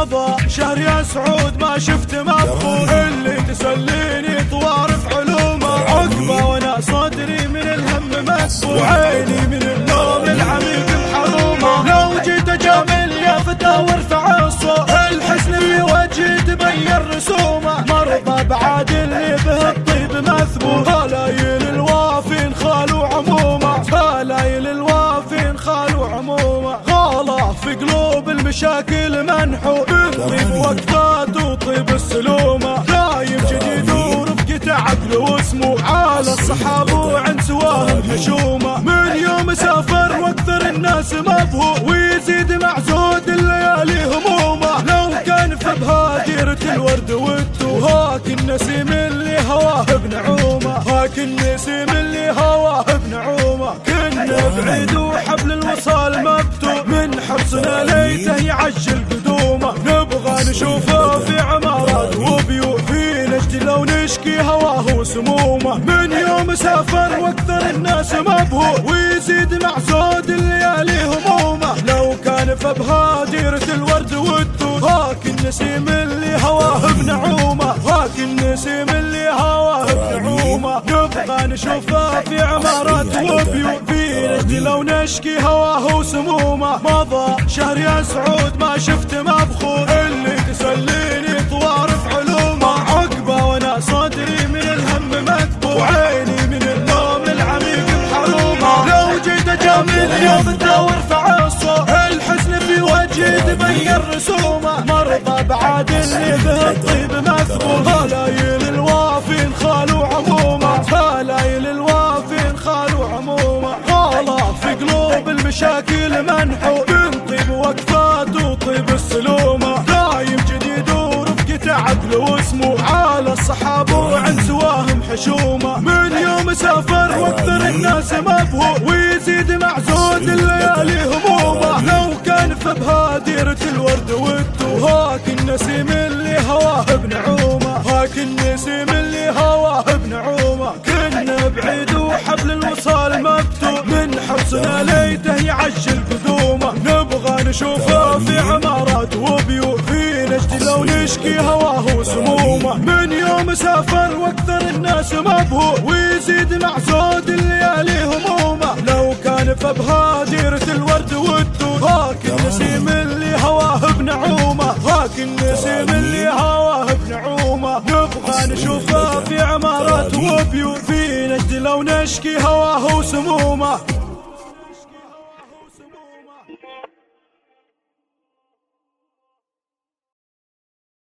مضى شهر يا سعود ما شفت مفخور اللي تسليني طوارف علومه عقبه وانا صدري من الهم مكسور وعيني من النوم العميق بحرومه لو جيت اجامل يا فتى وارفع الصوت الحسن في وجهي تبين رسومه مرضى بعاد اللي به الطيب مثبوت هلايل الوافين خالوا عمومه هلايل الوافين خالوا عمومه غاله في قلوب المشاكل منحو طيب وقفات وطيب السلومه دايم جديد ورفقته عقل واسمه على الصحاب وعن سواهم حشومه من يوم سافر واكثر الناس مبهور ويزيد مع زود الليالي همومه لو كان في بهاديرة الورد والتو هاك النسيم اللي هواه بنعومه هاك النسيم اللي هواه بنعومه كنا بعيد وحبل الوصال مبتوم من حرصنا ليته يعجل قدومه نبغى نشوفه في عمارات وبيوت في نجد لو نشكي هواه وسمومه من يوم سافر واكثر الناس مبهور ويزيد مع زود الليالي همومه لو كان في بهاديرة الورد والتوت هاك النسيم اللي هواه بنعومه هاك النسيم اللي هواه بنعومه نبغى نشوفه في عمارات وبيوت في نجد لو نشكي هواه وسمومه مضى شهر يا سعود ما شفت مبخور اللي تسليني طوارف علومه عقبه وانا صدري من الهم مكبوت وعيني من النوم العميق بحرومه لو جيت اجامل يا فتى وارفع الصوت الحسن في وجهي تبين رسومه مرضى بعاد اللي به الطيب مثبوت هلايل الوافين خالوا عمومه هلايل الوافين خالوا عمومه غاله في قلوب المشاكل منحو من طيب وقفات وطيب السلومه دايم جديد ورفقته عقل واسمه على الصحاب وعن سواهم حشومه من يوم سافر واكثر الناس مبهور ويزيد مع زود الليالي همومه لو كان في بهاديرة الورد والتو هاك النسيم اللي هواه بنعومه هاك النسيم اللي هواه بنعومه كنا بعيد وحبل الوصال مكتوب من حرصنا ليته يعجل قدومه نبغى نشوفه في عمارات وبيوت في نجد لو نشكي هواه وسمومه من يوم سافر واكثر الناس مبهور ويزيد مع زود الليالي همومه لو كان في بهاديرة الورد والتوت هاك النسيم اللي هواه بنعومه هاك النسيم اللي هواه بنعومه نبغى نشوفه في عمارات وبيوت في نجد لو نشكي هواه وسمومه